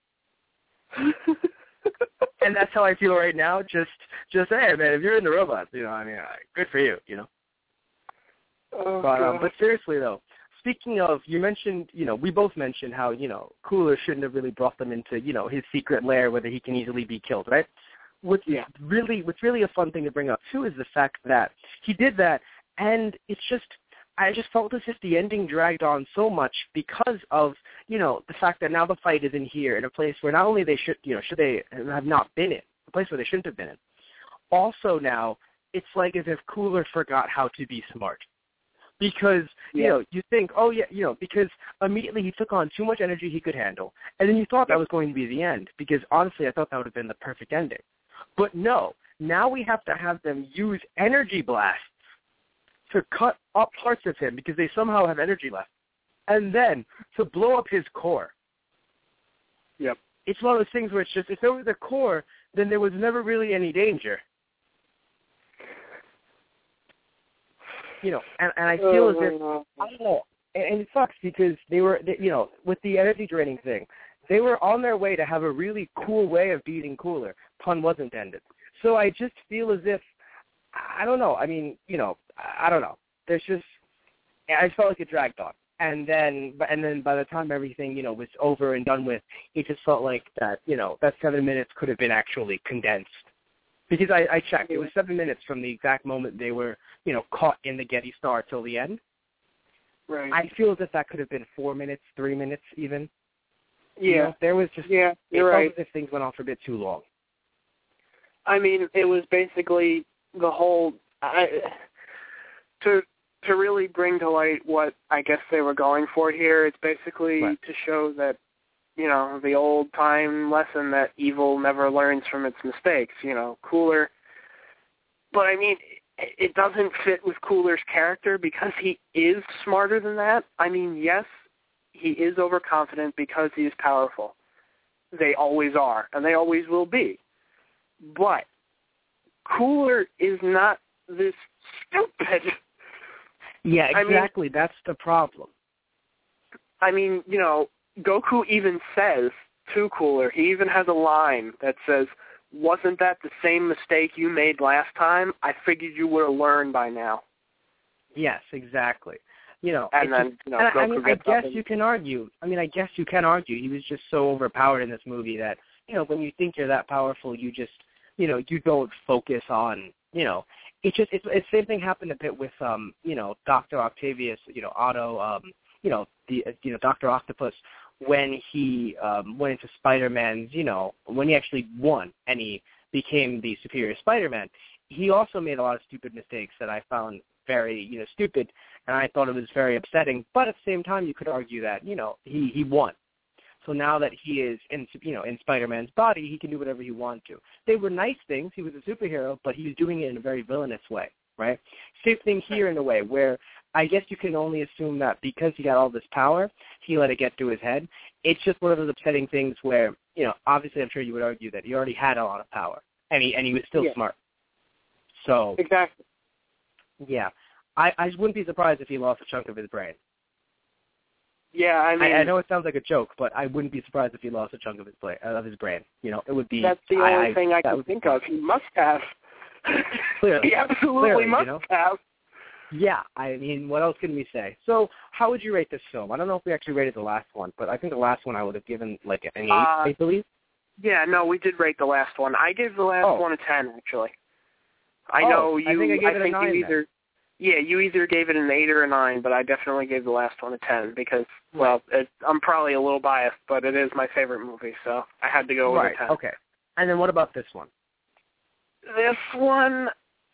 And that's how I feel right now. Just hey, man, if you're into robots, good for you, Oh, but seriously though, speaking of, you mentioned, we both mentioned how, Cooler shouldn't have really brought them into, his secret lair where he can easily be killed, right? What's really a fun thing to bring up too is the fact that he did that, and I just felt as if the ending dragged on so much because of, the fact that now the fight is in here in a place where not only should they have not been in, a place where they shouldn't have been in. Also now, it's like as if Cooler forgot how to be smart. Because, you think, because immediately he took on too much energy he could handle, and then you thought that was going to be the end, because honestly I thought that would have been the perfect ending. But no, now we have to have them use energy blasts to cut up parts of him because they somehow have energy left, and then to blow up his core. Yep. It's one of those things where it's just, if there was a core, then there was never really any danger. And I feel as if, I don't know, and it sucks because they were, with the energy draining thing, they were on their way to have a really cool way of beating Cooler. Pun wasn't intended. So I just feel as if, I don't know, I don't know. There's just, I just felt like it dragged on. And then by the time everything, was over and done with, it just felt like that, that 7 minutes could have been actually condensed. Because I checked. It was 7 minutes from the exact moment they were, caught in the Getty Star till the end. Right. I feel as if that could have been 4 minutes, 3 minutes even. Yeah. There was just, you're right. It felt as if things went on for a bit too long. It was basically the whole, to really bring to light what I guess they were going for here, it's basically to show that, the old-time lesson that evil never learns from its mistakes, Cooler. But, it doesn't fit with Cooler's character because he is smarter than that. Yes, he is overconfident because he is powerful. They always are, and they always will be. But Cooler is not this stupid. Yeah, exactly. That's the problem. Goku even says to Cooler, he even has a line that says, "Wasn't that the same mistake you made last time? I figured you would have learned by now." Yes, exactly. And then, Goku I guess you can argue. I guess you can argue. He was just so overpowered in this movie that, when you think you're that powerful, you just, you don't focus on, it's the same thing happened a bit with, Dr. Octavius, Otto, Dr. Octopus, when he went into Spider-Man's, when he actually won and he became the superior Spider-Man, he also made a lot of stupid mistakes that I found very, stupid, and I thought it was very upsetting. But at the same time, you could argue that, he won. So now that he is in Spider-Man's body, he can do whatever he wants to. They were nice things. He was a superhero, but he was doing it in a very villainous way, right? Same thing here in a way where I guess you can only assume that because he got all this power, he let it get to his head. It's just one of those upsetting things where, obviously I'm sure you would argue that he already had a lot of power, and he was still smart. So exactly. Yeah. I wouldn't be surprised if he lost a chunk of his brain. Yeah, I know it sounds like a joke, but I wouldn't be surprised if he lost a chunk of his brain. It would be. That's the only thing I can think of. He must have. Clearly, he absolutely must have. Yeah, I mean, what else can we say? So, how would you rate this film? I don't know if we actually rated the last one, but I think the last one I would have given like an 8, I believe. Yeah, no, we did rate the last one. I gave the last one a 10, actually. I know you. I think I gave it a 9. You either gave it an 8 or a 9, but I definitely gave the last one a 10 because, well, I'm probably a little biased, but it is my favorite movie, so I had to go with a 10. Okay. And then what about this one? This one.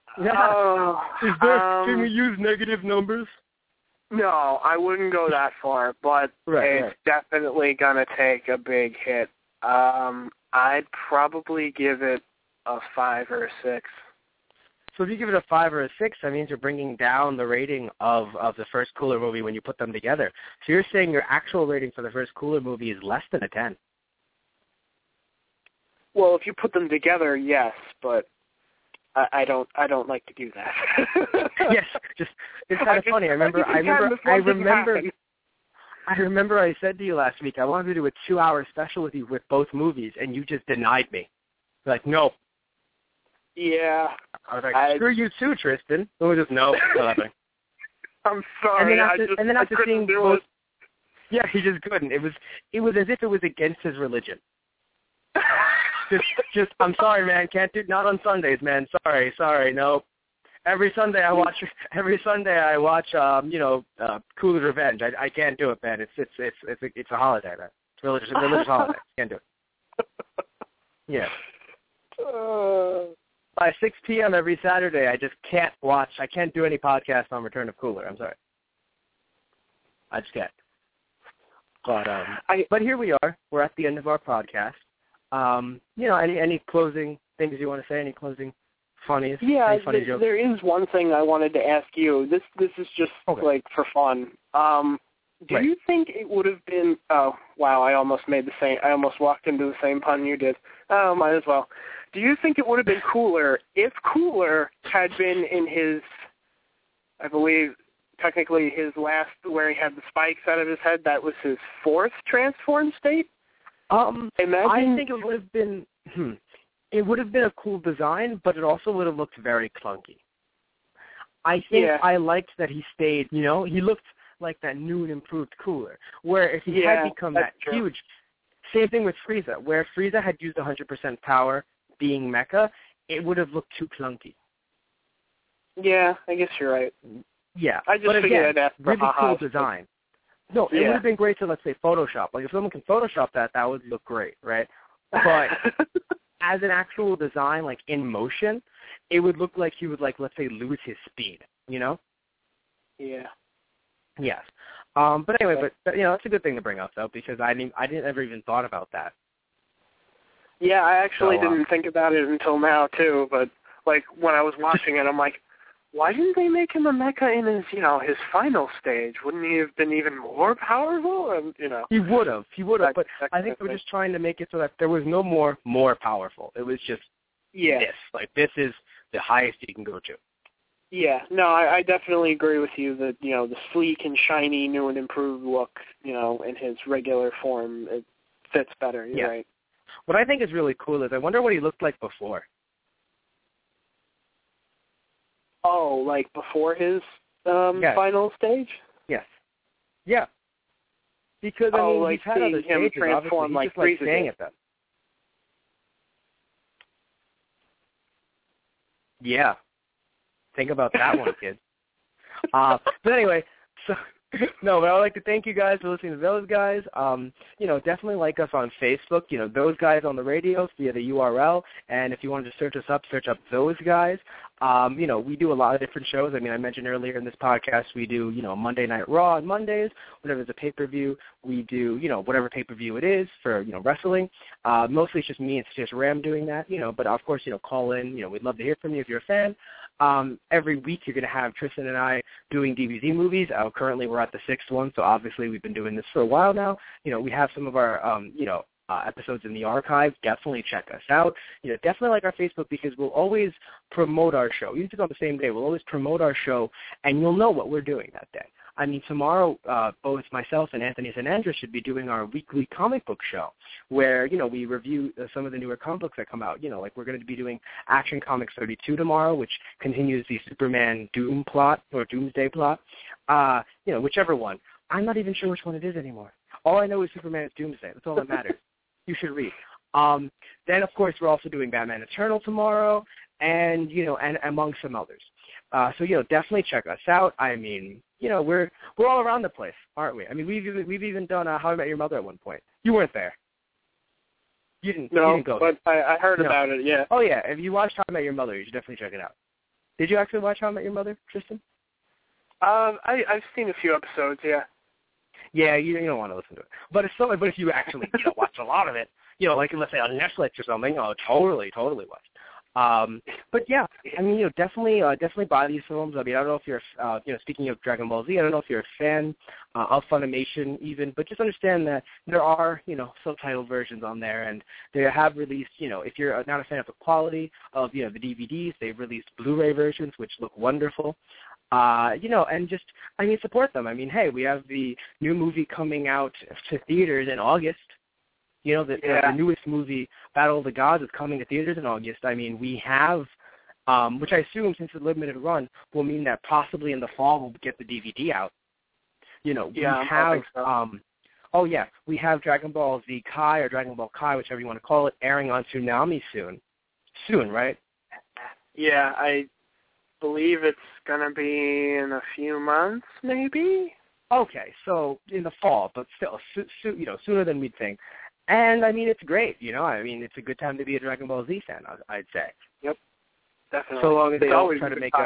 Can we use negative numbers? No, I wouldn't go that far, but it's definitely going to take a big hit. I'd probably give it a 5 or a 6. So if you give it a 5 or a 6, that means you're bringing down the rating of the first Cooler movie when you put them together. So you're saying your actual rating for the first Cooler movie is less than a 10. Well, if you put them together, yes, but I don't like to do that. Yes, it's kind of funny. I remember I said to you last week I wanted to do a 2-hour special with you with both movies, and you just denied me. You're like, no. Yeah. I was like, screw you too, Tristan. It was just no, nothing. I'm sorry. And then after seeing both, yeah, he just couldn't. It was as if it was against his religion. Just, I'm sorry, man. Can't do. Not on Sundays, man. Sorry, no. Every Sunday I watch. Cooler's Revenge. I can't do it, man. It's a holiday, man. It's a religious holiday. Can't do it. Yeah. By 6 p.m. every Saturday, I just can't watch. I can't do any podcast on Return of Cooler. I'm sorry. I just can't. But here we are. We're at the end of our podcast. Any closing things you want to say? Any closing funnies? Yeah, any funny jokes? There is one thing I wanted to ask you. This is just like for fun. Do you think it would have been? Oh, wow! I almost walked into the same pun you did. Might as well. Do you think it would have been cooler if Cooler had been in his, I believe, technically his last, where he had the spikes out of his head? That was his 4th transform state. I think it would have been. It would have been a cool design, but it also would have looked very clunky. I think I liked that he stayed. He looked like that new and improved Cooler. Where if he had become that huge, same thing with Frieza. Where Frieza had used 100% power, being Mecha, it would have looked too clunky. Yeah, I guess you're right. Yeah, I just figured I'd ask for really cool design. No, it would have been great to, let's say, Photoshop. Like, if someone can Photoshop that would look great, right? But as an actual design, like, in motion, it would look like he would, like, let's say, lose his speed, Yeah. Yes. But anyway, but that's a good thing to bring up, though, because I didn't ever even thought about that. Yeah, I actually didn't think about it until now, too, but, like, when I was watching it, I'm like, why didn't they make him a mecha in his, his final stage? Wouldn't he have been even more powerful? And He would have, but I think they were just trying to make it so that there was no more powerful. It was just this. Like, this is the highest you can go to. Yeah, no, I definitely agree with you that, the sleek and shiny, new and improved look, in his regular form, it fits better. You're right. What I think is really cool is I wonder what he looked like before. Oh, like before his final stage? Yes. Yeah. Because, he's had other stages, transform obviously. He's just, like, staying at them. Yeah. Think about that one, kid. But anyway, but I'd like to thank you guys for listening to those guys. Definitely like us on Facebook, those guys on the radio via the URL. And if you wanted to search us up, search up those guys. We do a lot of different shows. I mentioned earlier in this podcast, we do, Monday Night Raw on Mondays. Whenever there's a pay-per-view, we do, whatever pay-per-view it is for, wrestling. Mostly it's just me and Stitch Ram doing that, but of course, call in. We'd love to hear from you if you're a fan. Every week you're going to have Tristan and I doing DBZ movies. Currently we're at the 6th one, so obviously we've been doing this for a while now. We have some of our, episodes in the archive. Definitely check us out. Definitely like our Facebook, because we'll always promote our show. Usually on the same day, we'll always promote our show, and you'll know what we're doing that day. I mean, tomorrow, both myself and Anthony San Andres should be doing our weekly comic book show where, we review some of the newer comic books that come out. Like we're going to be doing Action Comics 32 tomorrow, which continues the Superman Doom plot or Doomsday plot. Whichever one. I'm not even sure which one it is anymore. All I know is Superman is Doomsday. That's all that matters. You should read. Then, of course, we're also doing Batman Eternal tomorrow and among some others. So definitely check us out. I mean, we're all around the place, aren't we? I mean, we've even done How I Met Your Mother at one point. You weren't there. You didn't go but I heard about it, yeah. Oh, yeah. If you watched How I Met Your Mother, you should definitely check it out. Did you actually watch How I Met Your Mother, Tristan? I've seen a few episodes, yeah. Yeah, you don't want to listen to it. But if you actually watch a lot of it, like let's say on Netflix or something, totally watch. But yeah, I mean, definitely buy these films. I mean, I don't know if you're, speaking of Dragon Ball Z, I don't know if you're a fan of Funimation even, but just understand that there are, subtitled versions on there, and they have released, if you're not a fan of the quality of, the DVDs, they've released Blu-ray versions, which look wonderful. And just, I mean, support them. I mean, hey, we have the new movie coming out to theaters in August. The newest movie, Battle of the Gods, is coming to theaters in August. I mean, we have, which I assume since it's a limited run will mean that possibly in the fall we'll get the DVD out. We have, I think so. We have Dragon Ball Z Kai or Dragon Ball Kai, whichever you want to call it, airing on Toonami soon. Soon, right? Yeah, I believe it's going to be in a few months, maybe? Okay, so in the fall, but still, sooner than we'd think. And, I mean, it's great, I mean, it's a good time to be a Dragon Ball Z fan, I'd say. Yep, definitely. So long as they don't try to make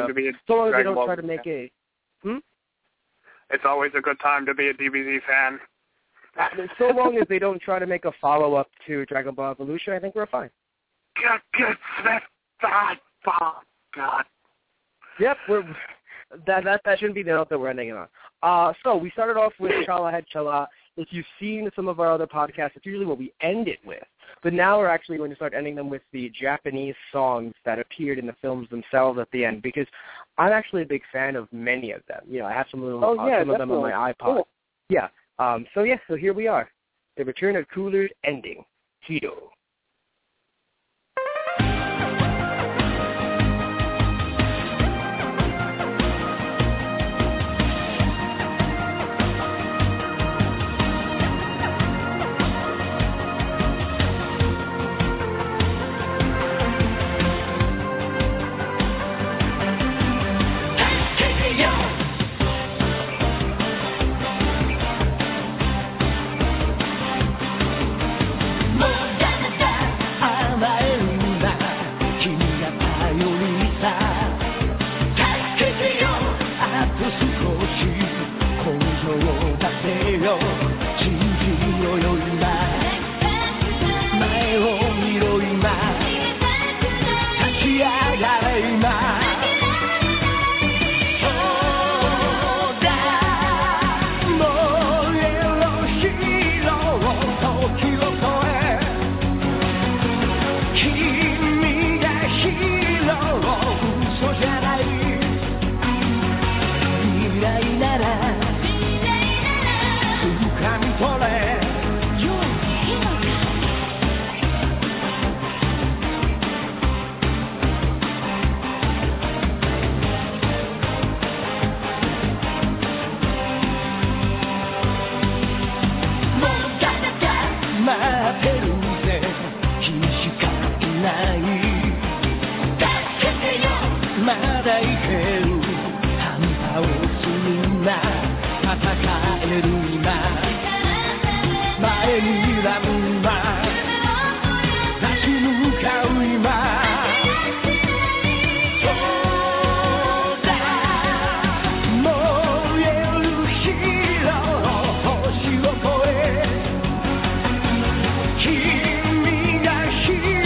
It's always a good time to be a DBZ fan. So long as they don't try to make a follow-up to Dragon Ball Evolution, I think we're fine. God. Yep, that shouldn't be the note that we're ending it on. So we started off with Chala Head Chala. If you've seen some of our other podcasts, it's usually what we end it with. But now we're actually going to start ending them with the Japanese songs that appeared in the films themselves at the end, because I'm actually a big fan of many of them. I have some of them on my iPod. Cool. Yeah. So here we are. The Return of Cooler's ending. Hito.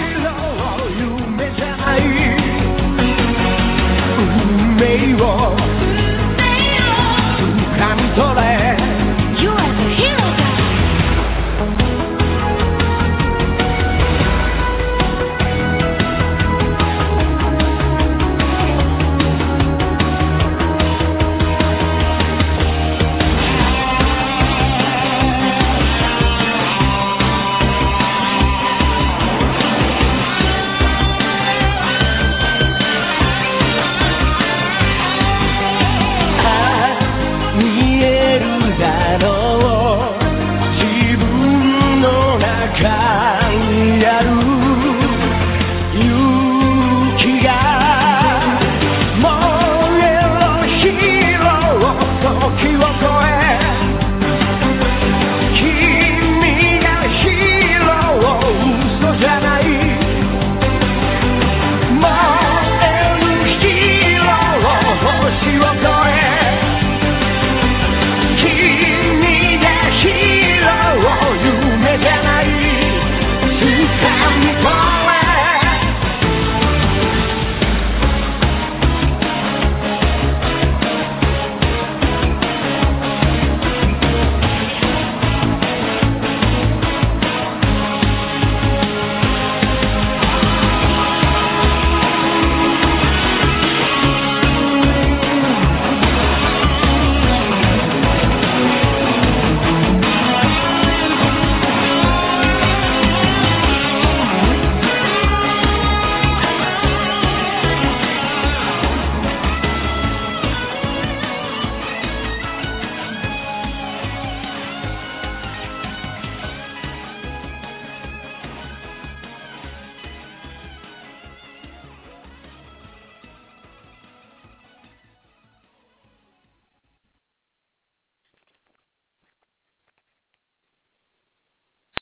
Oh